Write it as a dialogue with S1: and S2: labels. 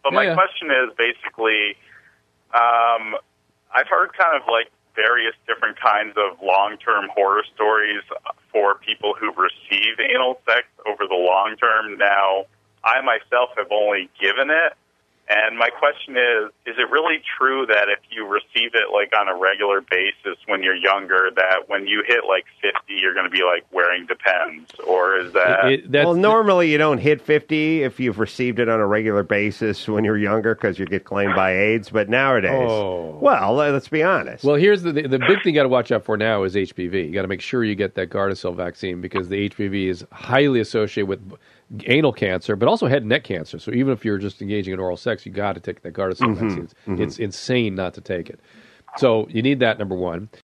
S1: But my question is basically, I've heard kind of like various different kinds of long-term horror stories for people who've received anal sex over the long term. Now, I myself have only given it, and my question is it really true that if you receive it like on a regular basis when you're younger, that when you hit like 50, you're going to be like wearing Depends? Or is that...
S2: Well, normally you don't hit 50 if you've received it on a regular basis when you're younger because you get claimed by AIDS, but nowadays, well, let's be honest.
S3: Well, here's the big thing you got to watch out for now is HPV. You got to make sure you get that Gardasil vaccine because the HPV is highly associated with anal cancer, but also head and neck cancer. So even if you're just engaging in oral sex, you got to take that Gardasil vaccine. It's insane not to take it. So you need that, number one.